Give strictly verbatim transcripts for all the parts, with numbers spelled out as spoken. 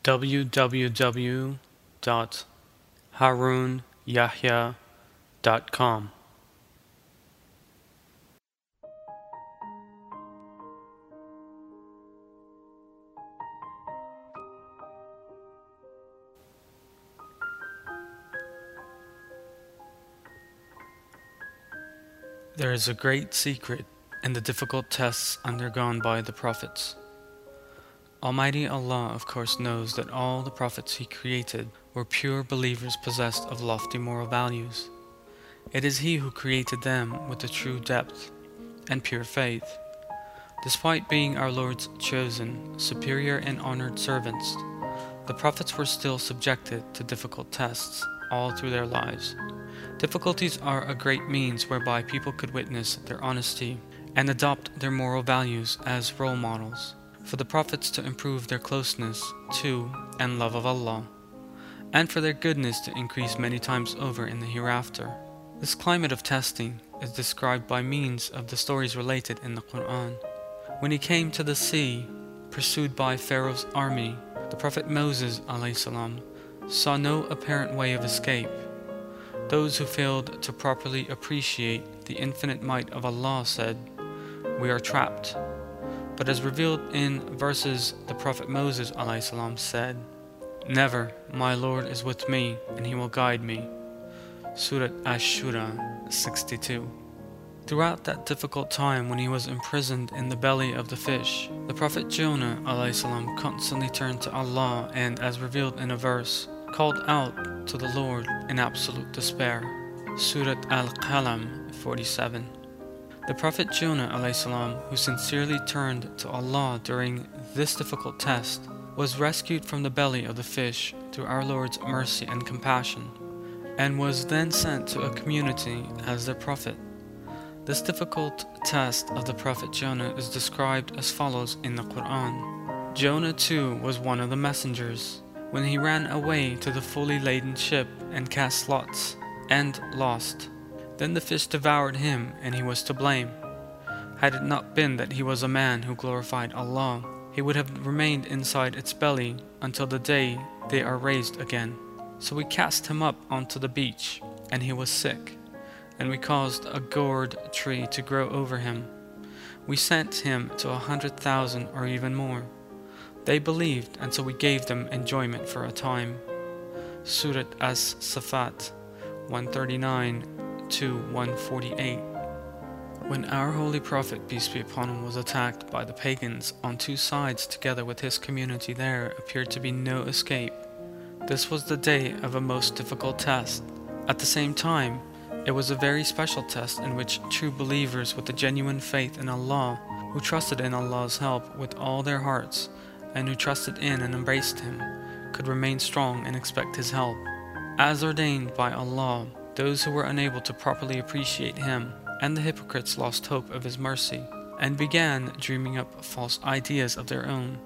w w w dot harun yahya dot com. There is a great secret in the difficult tests undergone by the prophets. Almighty Allah of course knows that all the prophets He created were pure believers possessed of lofty moral values. It is He who created them with a true depth and pure faith. Despite being our Lord's chosen, superior and honored servants, the prophets were still subjected to difficult tests all through their lives. Difficulties are a great means whereby people could witness their honesty and adopt their moral values as role models for the prophets to improve their closeness to and love of Allah, and for their goodness to increase many times over in the hereafter. This climate of testing is described by means of the stories related in the Quran. When he came to the sea, pursued by Pharaoh's army, the Prophet Moses alayhi salam saw no apparent way of escape. Those who failed to properly appreciate the infinite might of Allah said, "We are trapped." But as revealed in verses, the Prophet Moses alayhi salam said, "Never, my Lord is with me and He will guide me." Surah Ash-Shura sixty-two. Throughout that difficult time when he was imprisoned in the belly of the fish, the Prophet Jonah alayhi salam constantly turned to Allah and, as revealed in a verse, called out to the Lord in absolute despair. Surah Al-Qalam forty-seven. The Prophet Jonah alayhi salam, who sincerely turned to Allah during this difficult test, was rescued from the belly of the fish through our Lord's mercy and compassion, and was then sent to a community as their prophet. This difficult test of the Prophet Jonah is described as follows in the Quran. Jonah too was one of the messengers, when he ran away to the fully laden ship and cast lots, and lost. Then the fish devoured him, and he was to blame. Had it not been that he was a man who glorified Allah, he would have remained inside its belly until the day they are raised again. So we cast him up onto the beach, and he was sick, and we caused a gourd tree to grow over him. We sent him to a hundred thousand or even more. They believed, and so we gave them enjoyment for a time. Surah As-Safat one thirty-nine to one forty-eight. When our Holy Prophet, peace be upon him, was attacked by the pagans on two sides together with his community, there appeared to be no escape. This was the day of a most difficult test. At the same time, it was a very special test in which true believers with a genuine faith in Allah, who trusted in Allah's help with all their hearts, and who trusted in and embraced Him, could remain strong and expect His help. As ordained by Allah, those who were unable to properly appreciate Him and the hypocrites lost hope of His mercy, and began dreaming up false ideas of their own.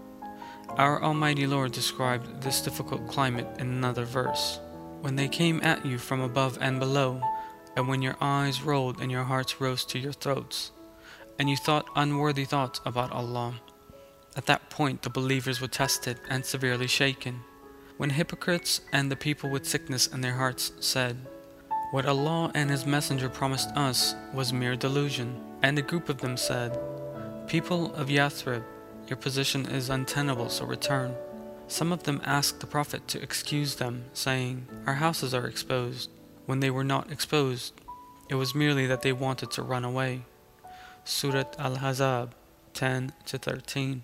Our Almighty Lord described this difficult climate in another verse. When they came at you from above and below, and when your eyes rolled and your hearts rose to your throats, and you thought unworthy thoughts about Allah, at that point the believers were tested and severely shaken. When hypocrites and the people with sickness in their hearts said, "What Allah and His Messenger promised us was mere delusion," and a group of them said, "People of Yathrib, your position is untenable, so return." Some of them asked the Prophet to excuse them, saying, "Our houses are exposed," when they were not exposed. It was merely that they wanted to run away. Surah Al-Ahzab ten to thirteen.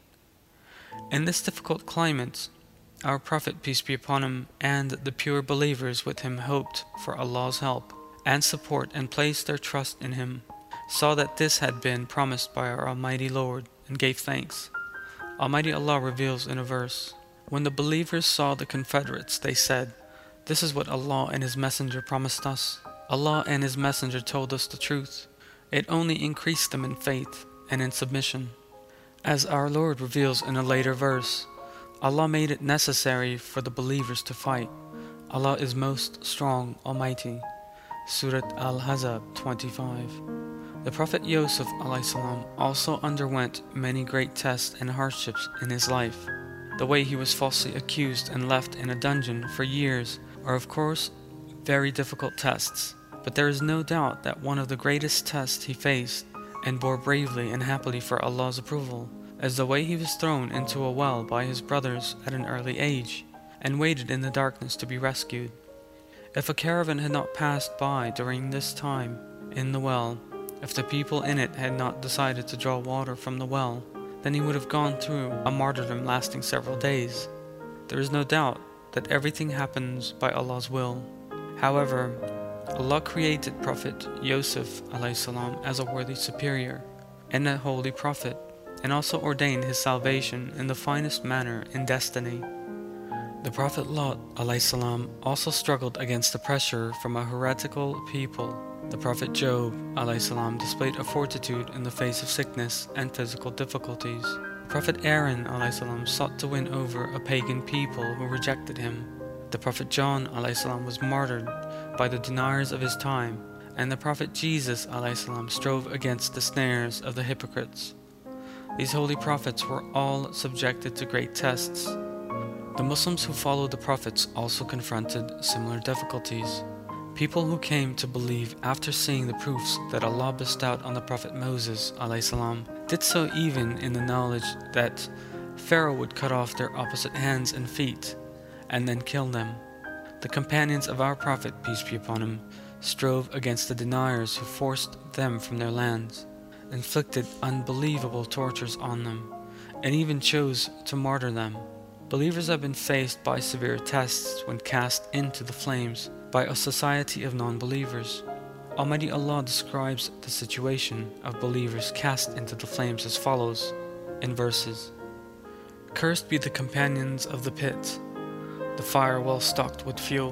In this difficult climate, our Prophet, peace be upon him, and the pure believers with him hoped for Allah's help and support and placed their trust in Him, saw that this had been promised by our Almighty Lord, and gave thanks. Almighty Allah reveals in a verse, "When the believers saw the confederates, they said, 'This is what Allah and His Messenger promised us. Allah and His Messenger told us the truth.' It only increased them in faith and in submission." As our Lord reveals in a later verse, Allah made it necessary for the believers to fight. Allah is most strong, almighty. Surah Al-Ahzab twenty-five. The Prophet Yusuf alayhi salam also underwent many great tests and hardships in his life. the way he was falsely accused and left in a dungeon for years are of course very difficult tests, but there is no doubt that one of the greatest tests he faced and bore bravely and happily for Allah's approval is the way he was thrown into a well by his brothers at an early age and waited in the darkness to be rescued. If a caravan had not passed by during this time in the well, if the people in it had not decided to draw water from the well, then he would have gone through a martyrdom lasting several days. There is no doubt that everything happens by Allah's will. However, Allah created Prophet Yusuf alayhi salam as a worthy superior and a holy prophet, and also ordained his salvation in the finest manner in destiny. The Prophet Lot alayhi salam also struggled against the pressure from a heretical people. The Prophet Job alayhi salam displayed a fortitude in the face of sickness and physical difficulties. Prophet Aaron alayhi salam sought to win over a pagan people who rejected him. The Prophet John alayhi salam was martyred by the deniers of his time, and the Prophet Jesus alayhi salam strove against the snares of the hypocrites. These holy prophets were all subjected to great tests. The Muslims who followed the prophets also confronted similar difficulties. People who came to believe after seeing the proofs that Allah bestowed on the Prophet Moses alayhi salam did so even in the knowledge that Pharaoh would cut off their opposite hands and feet and then kill them. The companions of our Prophet, peace be upon him, strove against the deniers who forced them from their lands, inflicted unbelievable tortures on them, and even chose to martyr them. Believers have been faced by severe tests when cast into the flames by a society of non-believers. Almighty Allah describes the situation of believers cast into the flames as follows in verses: Cursed be the companions of the pit, the fire well stocked with fuel.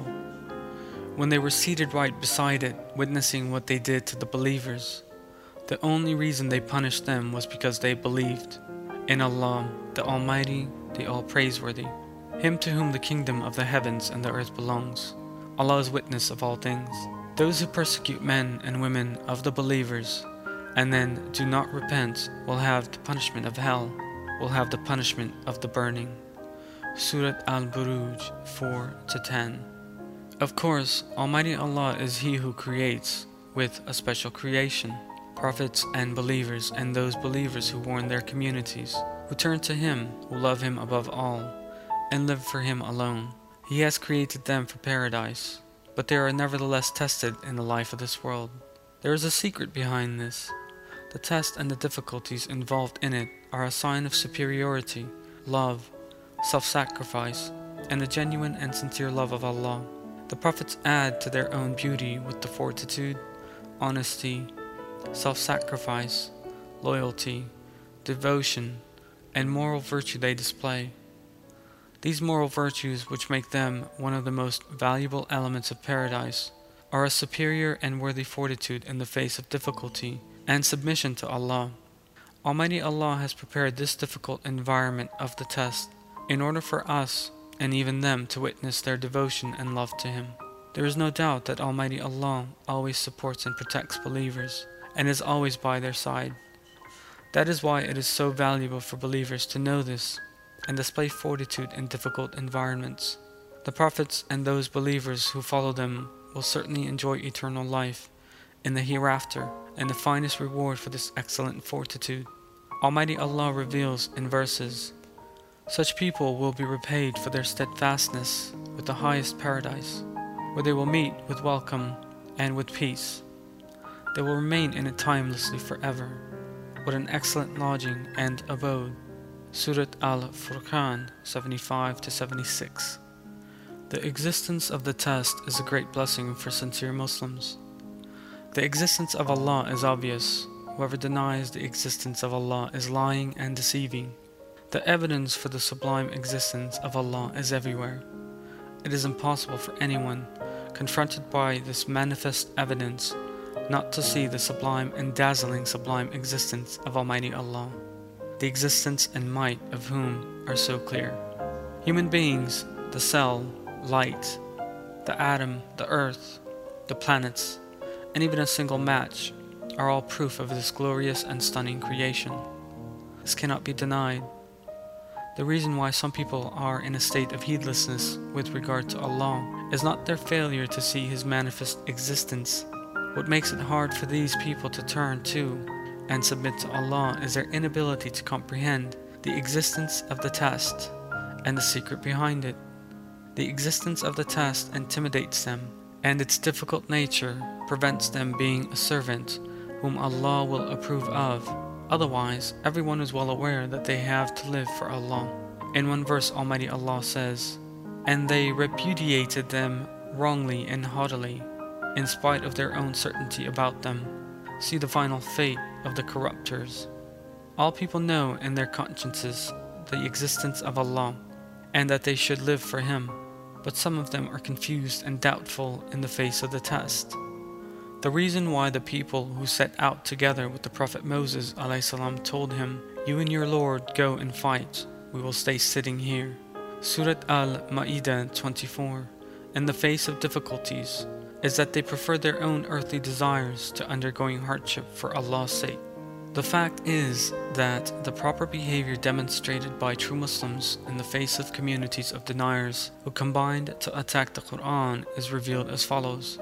When they were seated right beside it, witnessing what they did to the believers, the only reason they punished them was because they believed in Allah, the Almighty, the All-Praiseworthy, Him to whom the kingdom of the heavens and the earth belongs. Allah is witness of all things. Those who persecute men and women of the believers and then do not repent will have the punishment of hell, will have the punishment of the burning. Surat Al-Buruj four to ten. Of course, Almighty Allah is He who creates with a special creation, prophets and believers, and those believers who warn their communities, who turn to Him, who love Him above all, and live for Him alone. He has created them for paradise, but they are nevertheless tested in the life of this world. There is a secret behind this. The test and the difficulties involved in it are a sign of superiority, love, self-sacrifice, and a genuine and sincere love of Allah. The prophets add to their own beauty with the fortitude, honesty, self-sacrifice, loyalty, devotion, and moral virtue they display. These moral virtues, which make them one of the most valuable elements of paradise, are a superior and worthy fortitude in the face of difficulty and submission to Allah. Almighty Allah has prepared this difficult environment of the test in order for us and even them to witness their devotion and love to Him. There is no doubt that Almighty Allah always supports and protects believers and is always by their side. That is why it is so valuable for believers to know this and display fortitude in difficult environments. The prophets and those believers who follow them will certainly enjoy eternal life in the hereafter, and the finest reward for this excellent fortitude. Almighty Allah reveals in verses, Such people will be repaid for their steadfastness with the highest paradise, where they will meet with welcome and with peace. They will remain in it timelessly forever, with an excellent lodging and abode. Surat Al-Furqan seventy-five to seventy-six. The existence of the test is a great blessing for sincere Muslims. The existence of Allah is obvious. Whoever denies the existence of Allah is lying and deceiving. The evidence for the sublime existence of Allah is everywhere. It is impossible for anyone confronted by this manifest evidence not to see the sublime and dazzling sublime existence of Almighty Allah, the existence and might of whom are so clear. Human beings, the cell, light, the atom, the earth, the planets, and even a single match are all proof of this glorious and stunning creation. This cannot be denied. The reason why some people are in a state of heedlessness with regard to Allah is not their failure to see His manifest existence. What makes it hard for these people to turn to and submit to Allah is their inability to comprehend the existence of the test and the secret behind it. The existence of the test intimidates them, and its difficult nature prevents them being a servant whom Allah will approve of. Otherwise, everyone is well aware that they have to live for Allah. In one verse, Almighty Allah says, "And they repudiated them wrongly and haughtily, in spite of their own certainty about them. See the final fate of the corrupters." All people know in their consciences the existence of Allah, and that they should live for Him, but some of them are confused and doubtful in the face of the test. The reason why the people who set out together with the Prophet Moses ﷺ told him, "You and your Lord go and fight, we will stay sitting here." Surat Al-Ma'idah twenty-four, in the face of difficulties, is that they prefer their own earthly desires to undergoing hardship for Allah's sake. The fact is that the proper behavior demonstrated by true Muslims in the face of communities of deniers who combined to attack the Quran is revealed as follows.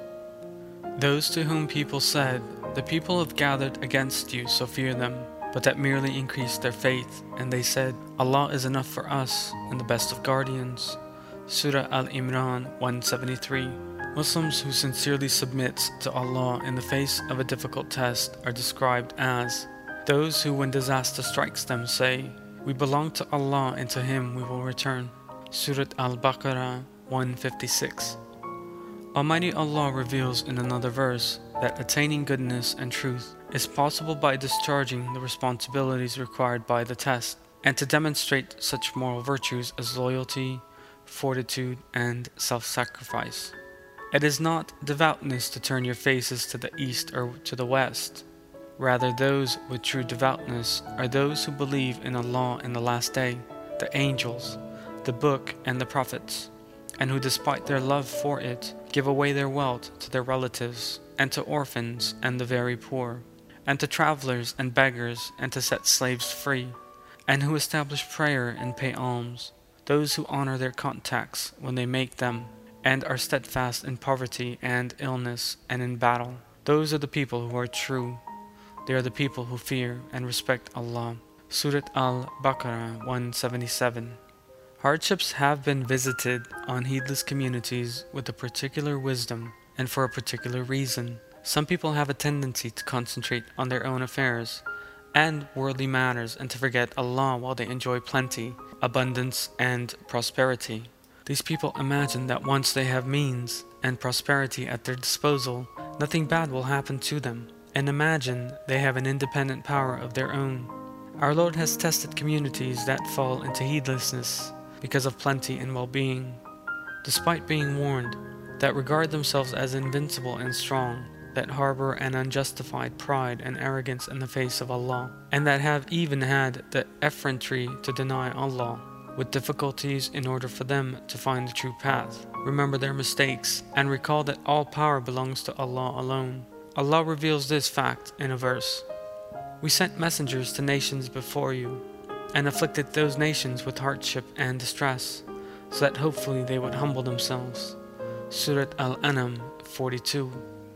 Those to whom people said, "The people have gathered against you, so fear them," but that merely increased their faith, and they said, "Allah is enough for us and the best of guardians." Surah Al-Imran one seventy-three. Muslims who sincerely submit to Allah in the face of a difficult test are described as those who, when disaster strikes them, say, "We belong to Allah and to Him we will return." Surat Al-Baqarah one fifty-six. Almighty Allah reveals in another verse that attaining goodness and truth is possible by discharging the responsibilities required by the test, and to demonstrate such moral virtues as loyalty, fortitude, and self-sacrifice. It is not devoutness to turn your faces to the east or to the west. Rather, those with true devoutness are those who believe in Allah in the last day, the angels, the book, and the prophets, and who, despite their love for it, give away their wealth to their relatives, and to orphans and the very poor, and to travelers and beggars, and to set slaves free, and who establish prayer and pay alms, those who honor their contacts when they make them, and are steadfast in poverty and illness and in battle. Those are the people who are true. They are the people who fear and respect Allah. Surat Al-Baqarah one seventy-seven. Hardships have been visited on heedless communities with a particular wisdom and for a particular reason. Some people have a tendency to concentrate on their own affairs and worldly matters and to forget Allah while they enjoy plenty, abundance, and prosperity. These people imagine that once they have means and prosperity at their disposal, nothing bad will happen to them, and imagine they have an independent power of their own. Our Lord has tested communities that fall into heedlessness because of plenty and well-being, despite being warned, that regard themselves as invincible and strong, that harbor an unjustified pride and arrogance in the face of Allah, and that have even had the effrontery to deny Allah, with difficulties in order for them to find the true path. Remember their mistakes, and recall that all power belongs to Allah alone. Allah reveals this fact in a verse. "We sent messengers to nations before you, and afflicted those nations with hardship and distress, so that hopefully they would humble themselves." Surat Al-An'am forty-two.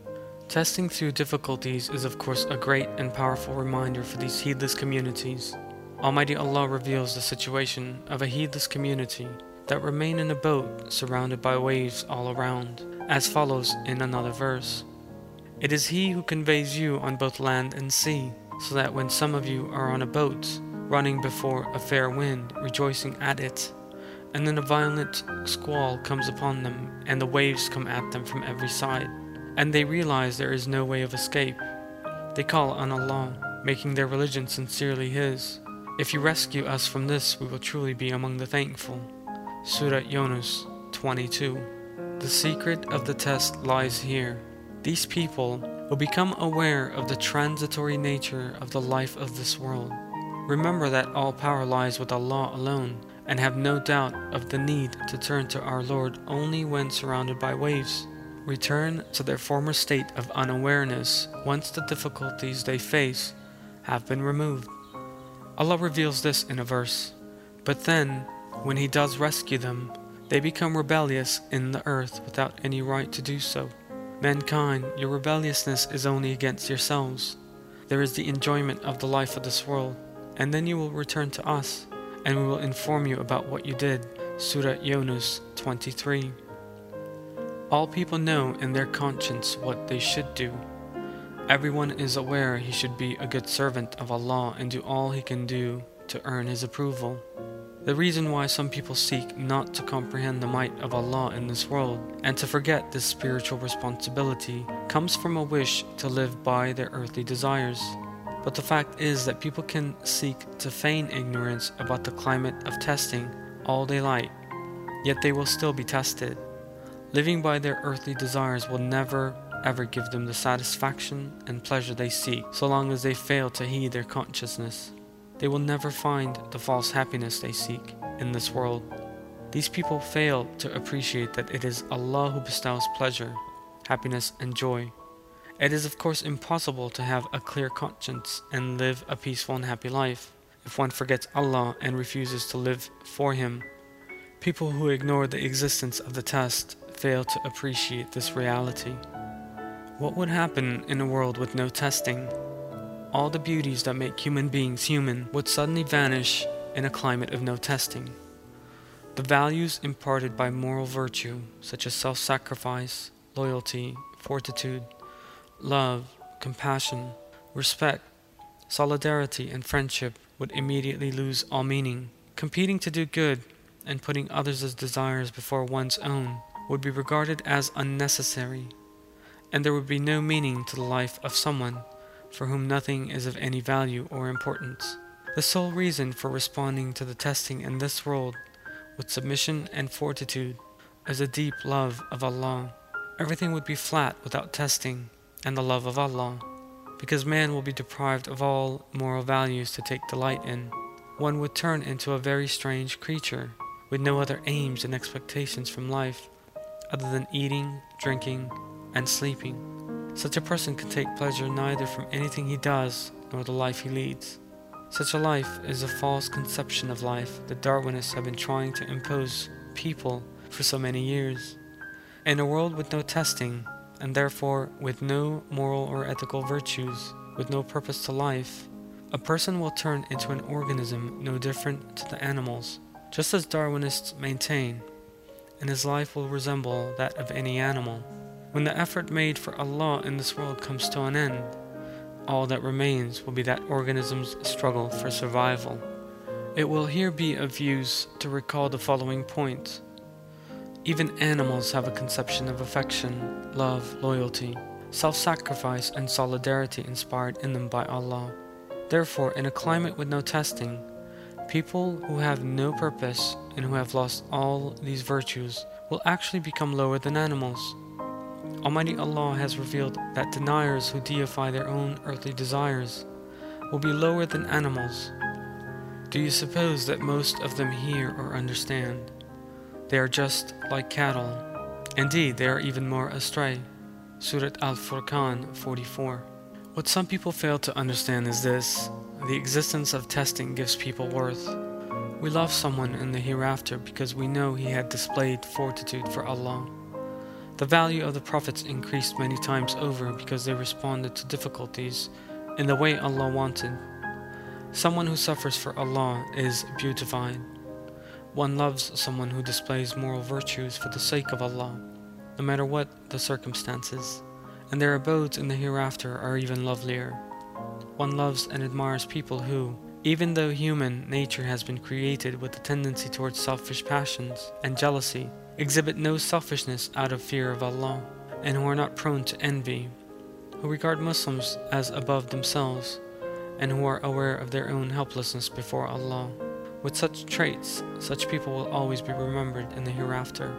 Testing through difficulties is of course a great and powerful reminder for these heedless communities. Almighty Allah reveals the situation of a heedless community that remain in a boat surrounded by waves all around, as follows in another verse. "It is He who conveys you on both land and sea, so that when some of you are on a boat, running before a fair wind, rejoicing at it, and then a violent squall comes upon them, and the waves come at them from every side, and they realize there is no way of escape. They call on Allah, making their religion sincerely His. If you rescue us from this, we will truly be among the thankful." Surah Yunus twenty-two. The secret of the test lies here. These people will become aware of the transitory nature of the life of this world. Remember that all power lies with Allah alone, and have no doubt of the need to turn to our Lord only when surrounded by waves. Return to their former state of unawareness once the difficulties they face have been removed. Allah reveals this in a verse. But then, when he does rescue them, they become rebellious in the earth without any right to do so. Mankind, your rebelliousness is only against yourselves. There is the enjoyment of the life of this world, and then you will return to us, and we will inform you about what you did. Surah Yunus twenty-three. All people know in their conscience what they should do. Everyone is aware he should be a good servant of Allah and do all he can do to earn his approval. The reason why some people seek not to comprehend the might of Allah in this world and to forget this spiritual responsibility comes from a wish to live by their earthly desires. But the fact is that people can seek to feign ignorance about the climate of testing all they like, yet they will still be tested. Living by their earthly desires will never ever give them the satisfaction and pleasure they seek so long as they fail to heed their consciousness. They will never find the false happiness they seek in this world. These people fail to appreciate that it is Allah who bestows pleasure, happiness, and joy. It is of course impossible to have a clear conscience and live a peaceful and happy life if one forgets Allah and refuses to live for Him. People who ignore the existence of the test fail to appreciate this reality. What would happen in a world with no testing? All the beauties that make human beings human would suddenly vanish in a climate of no testing. The values imparted by moral virtue, such as self-sacrifice, loyalty, fortitude, love, compassion, respect, solidarity, and friendship would immediately lose all meaning. Competing to do good and putting others' desires before one's own would be regarded as unnecessary, and there would be no meaning to the life of someone for whom nothing is of any value or importance. The sole reason for responding to the testing in this world with submission and fortitude is a deep love of Allah. Everything would be flat without testing and the love of Allah, because man will be deprived of all moral values to take delight in. One would turn into a very strange creature with no other aims and expectations from life other than eating, drinking, and sleeping. Such a person can take pleasure neither from anything he does nor the life he leads. Such a life is a false conception of life that Darwinists have been trying to impose people for so many years. In a world with no testing, and therefore with no moral or ethical virtues, with no purpose to life, a person will turn into an organism no different to the animals, just as Darwinists maintain, and his life will resemble that of any animal. When the effort made for Allah in this world comes to an end, all that remains will be that organism's struggle for survival. It will here be of use to recall the following point. Even animals have a conception of affection, love, loyalty, self-sacrifice, and solidarity inspired in them by Allah. Therefore, in a climate with no testing, people who have no purpose and who have lost all these virtues will actually become lower than animals. Almighty Allah has revealed that deniers who deify their own earthly desires will be lower than animals. Do you suppose that most of them hear or understand? They are just like cattle. Indeed, they are even more astray. Surah Al-Furqan forty-four. What some people fail to understand is this: the existence of testing gives people worth. We love someone in the hereafter because we know he had displayed fortitude for Allah. The value of the prophets increased many times over because they responded to difficulties in the way Allah wanted. Someone who suffers for Allah is beautified. One loves someone who displays moral virtues for the sake of Allah, no matter what the circumstances, and their abodes in the hereafter are even lovelier. One loves and admires people who, even though human nature has been created with a tendency towards selfish passions and jealousy, exhibit no selfishness out of fear of Allah, and who are not prone to envy, who regard Muslims as above themselves, and who are aware of their own helplessness before Allah. With such traits, such people will always be remembered in the hereafter.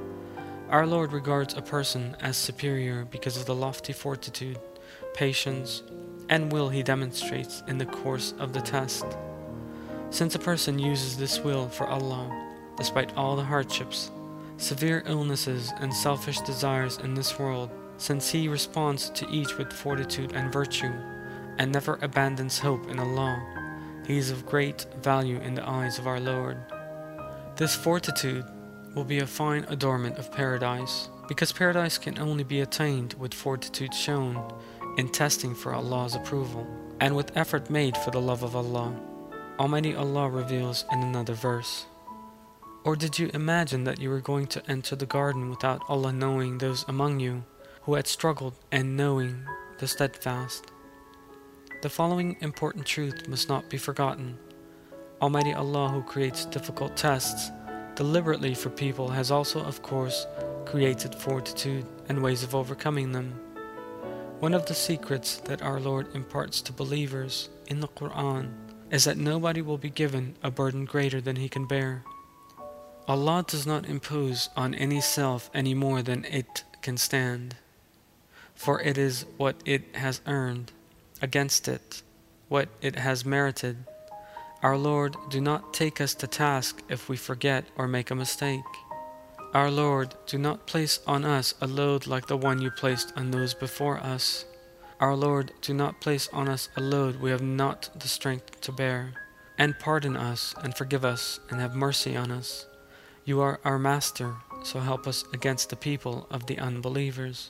Our Lord regards a person as superior because of the lofty fortitude, patience, and will he demonstrates in the course of the test. Since a person uses this will for Allah, despite all the hardships, severe illnesses, and selfish desires in this world, since he responds to each with fortitude and virtue, and never abandons hope in Allah, he is of great value in the eyes of our Lord. This fortitude will be a fine adornment of paradise, because paradise can only be attained with fortitude shown in testing for Allah's approval, and with effort made for the love of Allah. Almighty Allah reveals in another verse, "Or did you imagine that you were going to enter the garden without Allah knowing those among you who had struggled and knowing the steadfast?" The following important truth must not be forgotten. Almighty Allah, who creates difficult tests deliberately for people, has also, of course, created fortitude and ways of overcoming them. One of the secrets that our Lord imparts to believers in the Quran is that nobody will be given a burden greater than he can bear. Allah does not impose on any self any more than it can stand, for it is what it has earned, against it, what it has merited. Our Lord, do not take us to task if we forget or make a mistake. Our Lord, do not place on us a load like the one you placed on those before us. Our Lord, do not place on us a load we have not the strength to bear. And pardon us, and forgive us, and have mercy on us. You are our Master, so help us against the people of the unbelievers.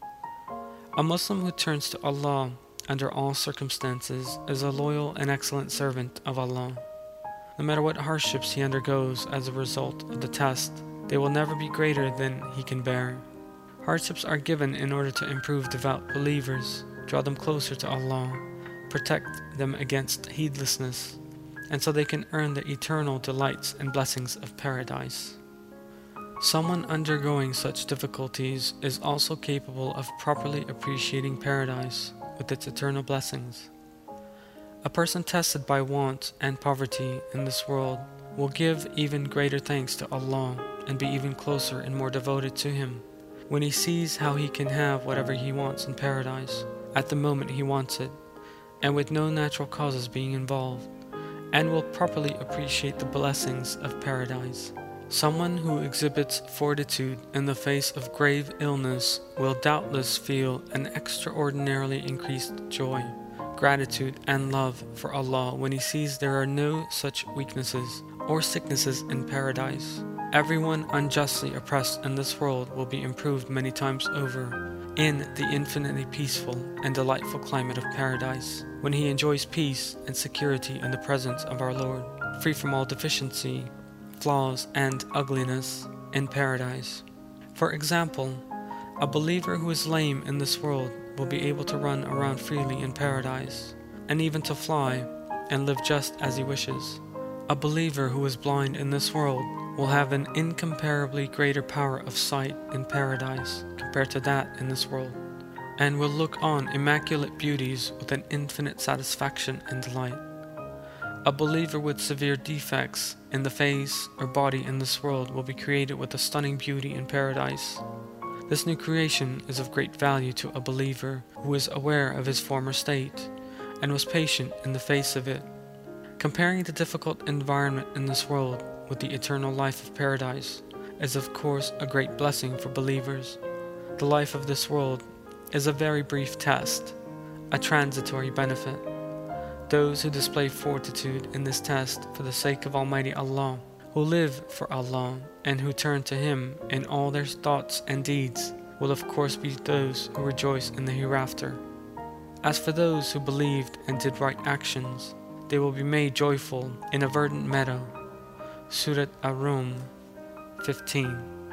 A Muslim who turns to Allah under all circumstances is a loyal and excellent servant of Allah. No matter what hardships he undergoes as a result of the test, they will never be greater than he can bear. Hardships are given in order to improve devout believers, draw them closer to Allah, protect them against heedlessness, and so they can earn the eternal delights and blessings of paradise. Someone undergoing such difficulties is also capable of properly appreciating paradise with its eternal blessings. A person tested by want and poverty in this world will give even greater thanks to Allah and be even closer and more devoted to Him when he sees how he can have whatever he wants in paradise at the moment he wants it, and with no natural causes being involved, and will properly appreciate the blessings of paradise. Someone who exhibits fortitude in the face of grave illness will doubtless feel an extraordinarily increased joy, gratitude, and love for Allah when he sees there are no such weaknesses or sicknesses in paradise. Everyone unjustly oppressed in this world will be improved many times over in the infinitely peaceful and delightful climate of paradise, when he enjoys peace and security in the presence of our Lord, free from all deficiency, flaws, and ugliness in paradise. For example, a believer who is lame in this world will be able to run around freely in paradise, and even to fly and live just as he wishes. A believer who is blind in this world will have an incomparably greater power of sight in paradise compared to that in this world, and will look on immaculate beauties with an infinite satisfaction and delight. A believer with severe defects in the face or body in this world will be created with a stunning beauty in paradise. This new creation is of great value to a believer who is aware of his former state and was patient in the face of it. Comparing the difficult environment in this world with the eternal life of paradise is of course a great blessing for believers. The life of this world is a very brief test, a transitory benefit. Those who display fortitude in this test for the sake of Almighty Allah, who live for Allah, and who turn to Him in all their thoughts and deeds, will of course be those who rejoice in the hereafter. As for those who believed and did right actions, they will be made joyful in a verdant meadow. Surat Ar-Rum fifteen.